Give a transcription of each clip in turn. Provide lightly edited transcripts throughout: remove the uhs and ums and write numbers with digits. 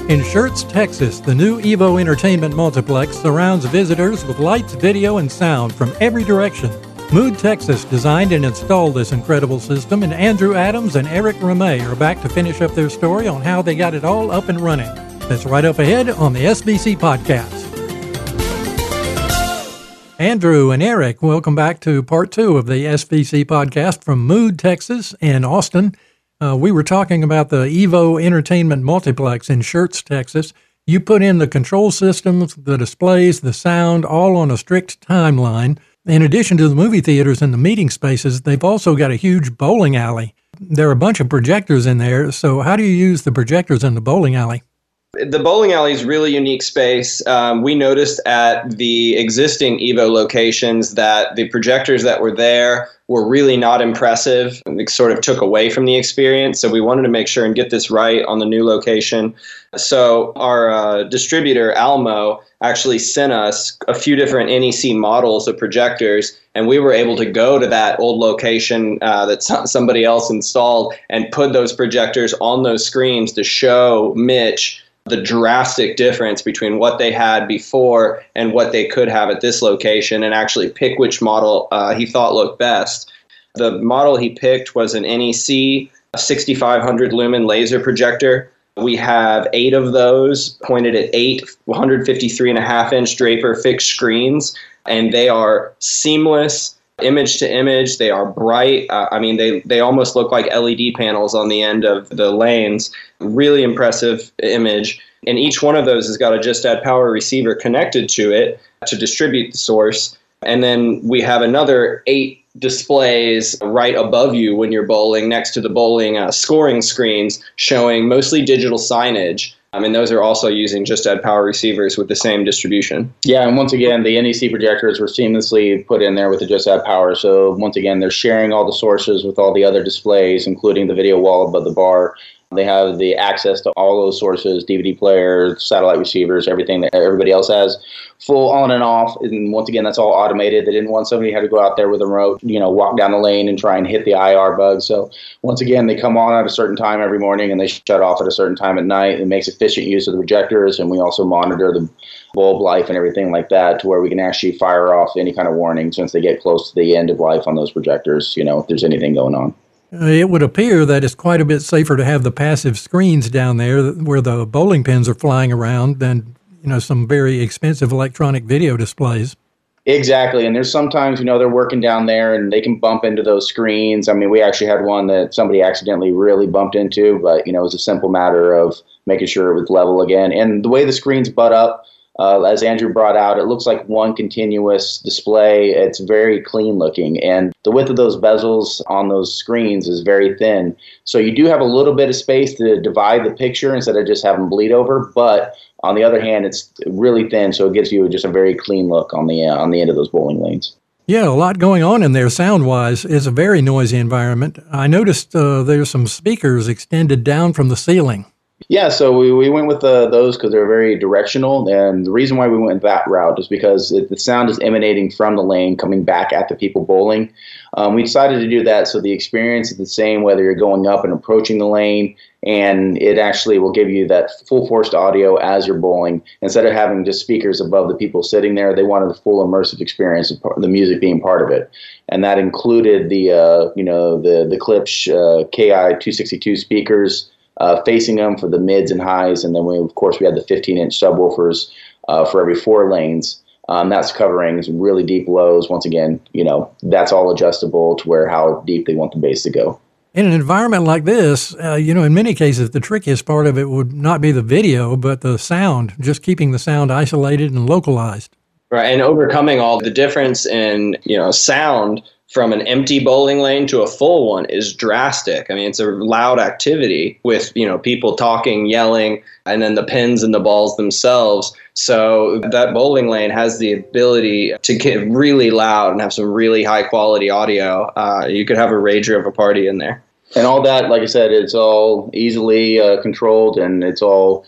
In Schertz, Texas, the new Evo Entertainment Multiplex surrounds visitors with lights, video, and sound from every direction. Mood Texas designed and installed this incredible system, and Andrew Adams and Eric Ramey are back to finish up their story on how they got it all up and running. That's right up ahead on the SBC Podcast. Andrew and Eric, welcome back to part 2 of the SBC Podcast from Mood Texas in Austin. We were talking about the Evo Entertainment Multiplex in Schertz, Texas. You put in the control systems, the displays, the sound, all on a strict timeline. In addition to the movie theaters and the meeting spaces, they've also got a huge bowling alley. There are a bunch of projectors in there, so how do you use the projectors in the bowling alley? The bowling alley is a really unique space. We noticed at the existing Evo locations that the projectors that were there were really not impressive. It sort of took away from the experience. So we wanted to make sure and get this right on the new location. So our distributor, Almo, actually sent us a few different NEC models of projectors, and we were able to go to that old location that somebody else installed and put those projectors on those screens to show Mitch the drastic difference between what they had before and what they could have at this location, and actually pick which model he thought looked best. The model he picked was an NEC 6500 lumen laser projector. We have 8 of those pointed at 8 153.5-inch Draper fixed screens, and they are seamless. Image to image, they are bright. They almost look like LED panels on the end of the lanes. Really impressive image. And each one of those has got a Just Add Power receiver connected to it to distribute the source. And then we have another 8 displays right above you when you're bowling, next to the bowling scoring screens, showing mostly digital signage. Those are also using Just Add Power receivers with the same distribution. Yeah, and once again, the NEC projectors were seamlessly put in there with the Just Add Power. So once again, they're sharing all the sources with all the other displays, including the video wall above the bar. They have the access to all those sources, DVD players, satellite receivers, everything that everybody else has, full on and off. And once again, that's all automated. They didn't want somebody who had to go out there with a remote, walk down the lane and try and hit the IR bug. So once again, they come on at a certain time every morning and they shut off at a certain time at night. It makes efficient use of the projectors, and we also monitor the bulb life and everything like that to where we can actually fire off any kind of warning since they get close to the end of life on those projectors, if there's anything going on. It would appear that it's quite a bit safer to have the passive screens down there where the bowling pins are flying around than, some very expensive electronic video displays. Exactly. And there's sometimes, they're working down there and they can bump into those screens. We actually had one that somebody accidentally really bumped into, but, it was a simple matter of making sure it was level again. And the way the screens butt up, as Andrew brought out, it looks like one continuous display. It's very clean looking, and the width of those bezels on those screens is very thin. So you do have a little bit of space to divide the picture instead of just having bleed over. But on the other hand, it's really thin, so it gives you just a very clean look on the end of those bowling lanes. Yeah, a lot going on in there sound-wise. It's a very noisy environment. I noticed there's some speakers extended down from the ceiling. Yeah, so we went with those because they're very directional, and the reason why we went that route is because the sound is emanating from the lane coming back at the people bowling. We decided to do that so the experience is the same whether you're going up and approaching the lane, and it actually will give you that full forced audio as you're bowling. Instead of having just speakers above the people sitting there, they wanted the full immersive experience of the music being part of it. And that included the Klipsch KI-262 speakers, facing them for the mids and highs, and then we had the 15-inch subwoofers for every 4 lanes. That's covering some really deep lows. Once again, that's all adjustable to where how deep they want the bass to go. In an environment like this, in many cases, the trickiest part of it would not be the video, but the sound, just keeping the sound isolated and localized. Right, and overcoming all the difference in, sound from an empty bowling lane to a full one is drastic. It's a loud activity with, people talking, yelling, and then the pins and the balls themselves. So that bowling lane has the ability to get really loud and have some really high quality audio. You could have a rager of a party in there. And all that, like I said, it's all easily controlled, and it's all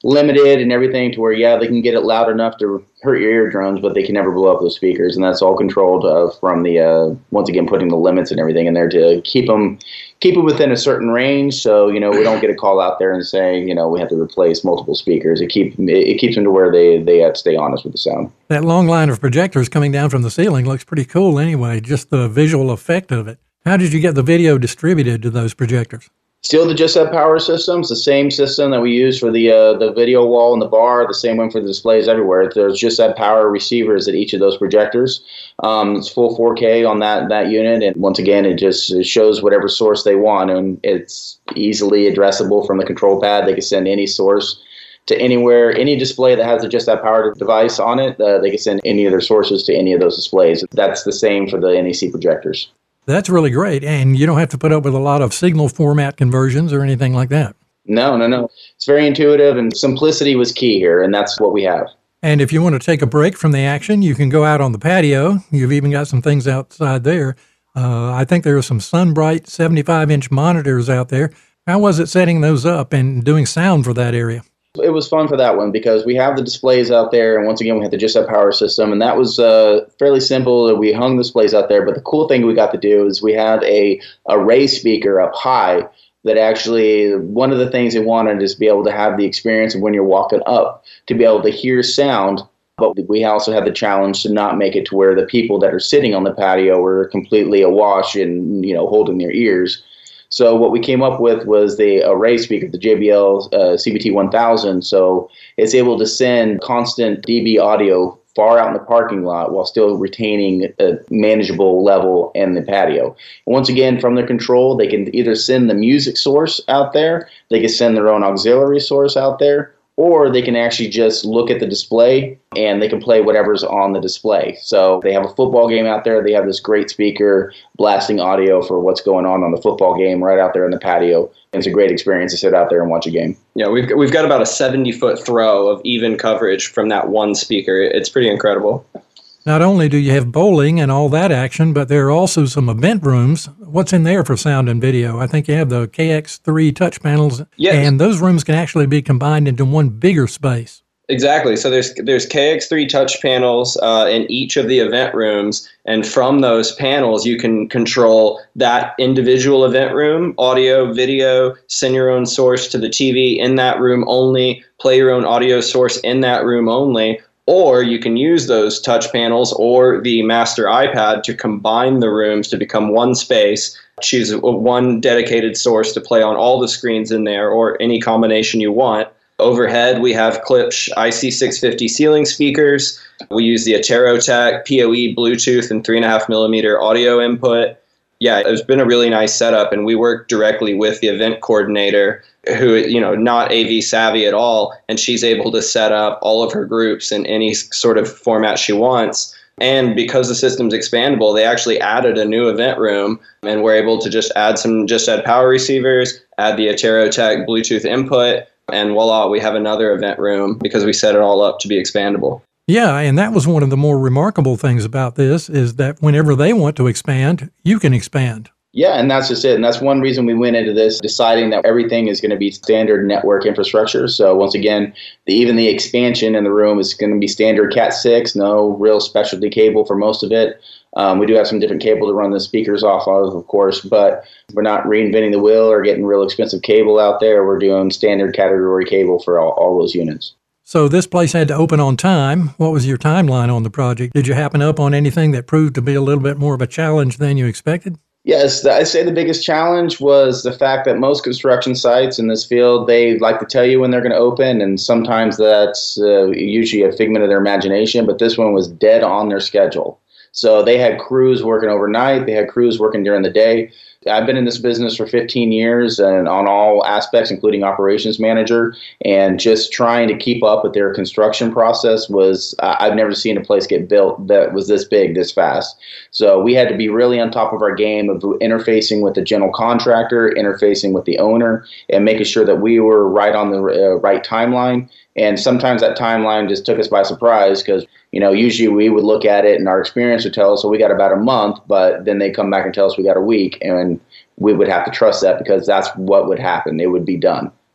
limited and everything to where, yeah, they can get it loud enough to hurt your eardrums, but they can never blow up those speakers. And that's all controlled from the, once again, putting the limits and everything in there to keep them within a certain range. So, we don't get a call out there and saying, we have to replace multiple speakers. It keeps them to where they have to stay honest with the sound. That long line of projectors coming down from the ceiling looks pretty cool anyway, just the visual effect of it. How did you get the video distributed to those projectors? Still the Just Add Power systems, the same system that we use for the video wall and the bar, the same one for the displays everywhere. There's Just Add Power receivers at each of those projectors. It's full 4K on that unit, and once again, it shows whatever source they want, and it's easily addressable from the control pad. They can send any source to anywhere, any display that has a Just Add Power device on it. They can send any of their sources to any of those displays. That's the same for the NEC projectors. That's really great, and you don't have to put up with a lot of signal format conversions or anything like that. No. It's very intuitive, and simplicity was key here, and that's what we have. And if you want to take a break from the action, you can go out on the patio. You've even got some things outside there. I think there are some SunBright 75-inch monitors out there. How was it setting those up and doing sound for that area? It was fun for that one because we have the displays out there, and once again, we had the Just Add Power system, and that was fairly simple. We hung the displays out there, but the cool thing we got to do is we have a array speaker up high that actually, one of the things they wanted is to be able to have the experience of when you're walking up, to be able to hear sound, but we also had the challenge to not make it to where the people that are sitting on the patio were completely awash and, holding their ears. So what we came up with was the array speaker, the JBL CBT1000. So it's able to send constant dB audio far out in the parking lot while still retaining a manageable level in the patio. And once again, from their control, they can either send the music source out there, they can send their own auxiliary source out there, or they can actually just look at the display and they can play whatever's on the display. So they have a football game out there. They have this great speaker blasting audio for what's going on the football game right out there in the patio. And it's a great experience to sit out there and watch a game. Yeah, we've got about a 70-foot throw of even coverage from that one speaker. It's pretty incredible. Not only do you have bowling and all that action, but there are also some event rooms. What's in there for sound and video? I think you have the KX3 touch panels, yes. And those rooms can actually be combined into one bigger space. Exactly. So there's KX3 touch panels in each of the event rooms, and from those panels you can control that individual event room, audio, video, send your own source to the TV in that room only, play your own audio source in that room only. Or you can use those touch panels or the master iPad to combine the rooms to become one space, choose one dedicated source to play on all the screens in there or any combination you want. Overhead, we have Klipsch IC650 ceiling speakers. We use the Aterotech PoE Bluetooth and 3.5 millimeter audio input. Yeah, it's been a really nice setup, and we work directly with the event coordinator who, not AV savvy at all, and she's able to set up all of her groups in any sort of format she wants. And because the system's expandable, they actually added a new event room, and we're able to just add power receivers, add the Aterotech Bluetooth input, and voila, we have another event room because we set it all up to be expandable. Yeah, and that was one of the more remarkable things about this is that whenever they want to expand, you can expand. Yeah, and that's just it. And that's one reason we went into this, deciding that everything is going to be standard network infrastructure. So once again, even the expansion in the room is going to be standard Cat6, no real specialty cable for most of it. We do have some different cable to run the speakers off of course, but we're not reinventing the wheel or getting real expensive cable out there. We're doing standard category cable for all those units. So this place had to open on time. What was your timeline on the project? Did you happen up on anything that proved to be a little bit more of a challenge than you expected? Yes, I'd say the biggest challenge was the fact that most construction sites in this field, they like to tell you when they're going to open, and sometimes that's usually a figment of their imagination, but this one was dead on their schedule. So they had crews working overnight, they had crews working during the day. I've been in this business for 15 years and on all aspects, including operations manager, and just trying to keep up with their construction process was, I've never seen a place get built that was this big, this fast. So we had to be really on top of our game of interfacing with the general contractor, interfacing with the owner, and making sure that we were right on the right timeline. And sometimes that timeline just took us by surprise because, usually we would look at it and our experience would tell us, we got about a month, but then they come back and tell us we got a week, and we would have to trust that because that's what would happen. It would be done.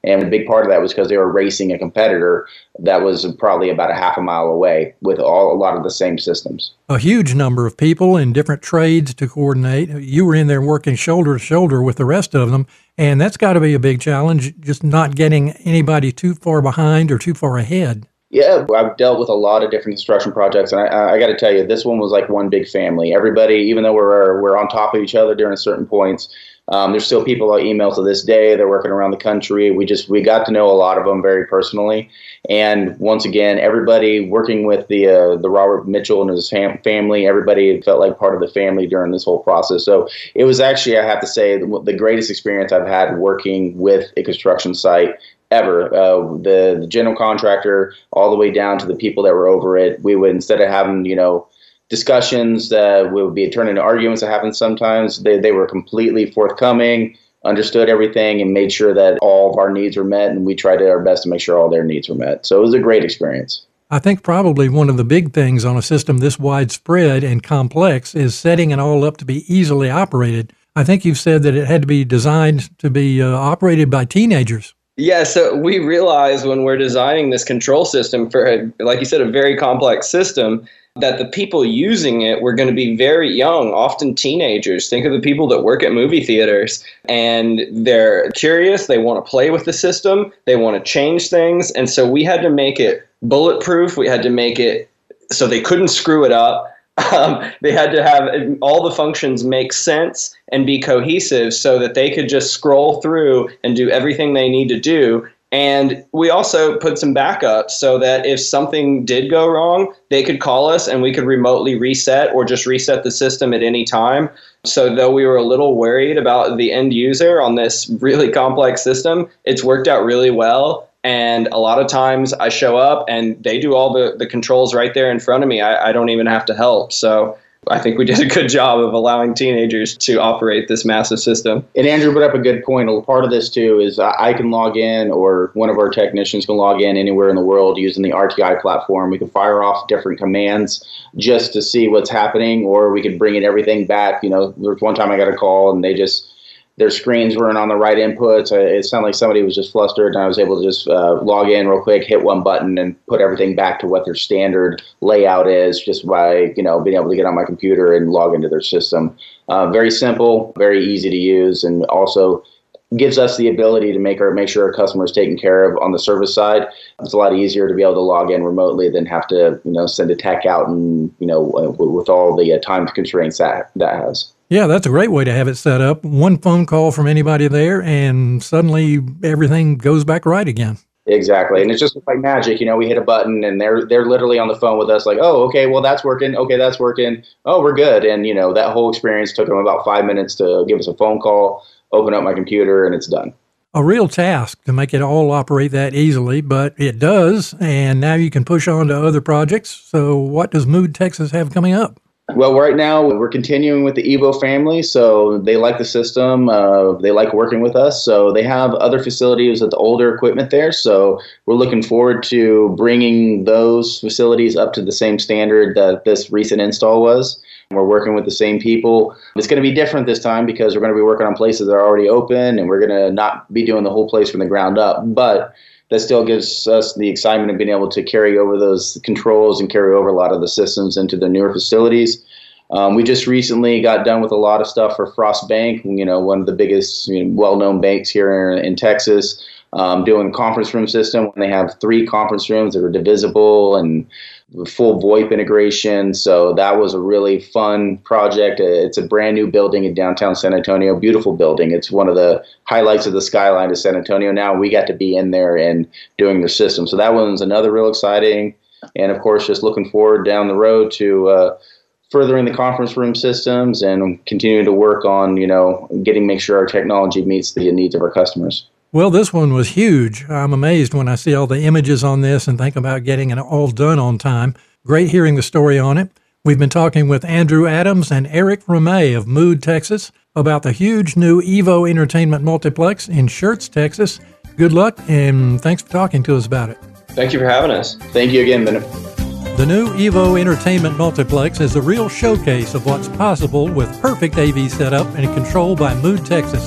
And a big part of that was because they were racing a competitor that was probably about a half a mile away with a lot of the same systems. A huge number of people in different trades to coordinate. You were in there working shoulder to shoulder with the rest of them, and that's got to be a big challenge, just not getting anybody too far behind or too far ahead. Yeah, I've dealt with a lot of different construction projects, and I got to tell you, this one was like one big family. Everybody, even though we're on top of each other during certain points, there's still people I email to this day. They're working around the country. We got to know a lot of them very personally. And once again, everybody working with the Robert Mitchell and his family, everybody felt like part of the family during this whole process. So it was actually, I have to say, the greatest experience I've had working with a construction site ever. The general contractor all the way down to the people that were over it. We would, instead of having, discussions that would be turned into arguments that happen sometimes, they were completely forthcoming, understood everything, and made sure that all of our needs were met, and we tried our best to make sure all their needs were met. So it was a great experience. I think probably one of the big things on a system this widespread and complex is setting it all up to be easily operated. I think you've said that it had to be designed to be operated by teenagers. Yeah, so we realized when we're designing this control system for, like you said, a very complex system, that the people using it were going to be very young, often teenagers. Think of the people that work at movie theaters, and they're curious. They want to play with the system. They want to change things. And so we had to make it bulletproof. We had to make it so they couldn't screw it up. They had to have all the functions make sense and be cohesive so that they could just scroll through and do everything they need to do. And we also put some backups so that if something did go wrong, they could call us and we could remotely reset or just reset the system at any time. So though we were a little worried about the end user on this really complex system, it's worked out really well. And a lot of times I show up and they do all the controls right there in front of me. I don't even have to help. So I think we did a good job of allowing teenagers to operate this massive system. And Andrew brought up a good point. Part of this, too, is I can log in, or one of our technicians can log in anywhere in the world using the RTI platform. We can fire off different commands just to see what's happening, or we could bring everything back. There was one time I got a call, and their screens weren't on the right inputs. It sounded like somebody was just flustered, and I was able to just log in real quick, hit one button, and put everything back to what their standard layout is, just by being able to get on my computer and log into their system. Very simple, very easy to use, and also gives us the ability to make sure our customer is taken care of on the service side. It's a lot easier to be able to log in remotely than have to send a tech out and with all the time constraints that has. Yeah, that's a great way to have it set up. One phone call from anybody there, and suddenly everything goes back right again. Exactly. And it's just like magic. We hit a button, and they're literally on the phone with us like, oh, okay, well, that's working. Okay, that's working. Oh, we're good. And, that whole experience took them about 5 minutes to give us a phone call, open up my computer, and it's done. A real task to make it all operate that easily, but it does. And now you can push on to other projects. So what does Mood Texas have coming up? Well, right now we're continuing with the Evo family, so they like the system. They like working with us, so they have other facilities with the older equipment there. So we're looking forward to bringing those facilities up to the same standard that this recent install was. We're working with the same people. It's going to be different this time because we're going to be working on places that are already open, and we're going to not be doing the whole place from the ground up, but that still gives us the excitement of being able to carry over those controls and carry over a lot of the systems into the newer facilities. We just recently got done with a lot of stuff for Frost Bank, one of the biggest well-known banks here in Texas, doing a conference room system. They have 3 conference rooms that are divisible and full VoIP integration. So that was a really fun project. It's a brand new building in downtown San Antonio, beautiful building. It's one of the highlights of the skyline of San Antonio. Now we got to be in there and doing their system. So that one's another real exciting. And of course, just looking forward down the road to furthering the conference room systems and continuing to work on, make sure our technology meets the needs of our customers. Well, this one was huge. I'm amazed when I see all the images on this and think about getting it all done on time. Great hearing the story on it. We've been talking with Andrew Adams and Eric Ramey of Mood Texas about the huge new Evo Entertainment Multiplex in Schertz, Texas. Good luck, and thanks for talking to us about it. Thank you for having us. Thank you again, Ben. The new Evo Entertainment Multiplex is a real showcase of what's possible with perfect AV setup and control by Mood Texas.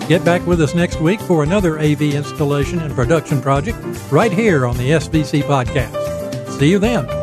Get back with us next week for another AV installation and production project right here on the SVC Podcast. See you then.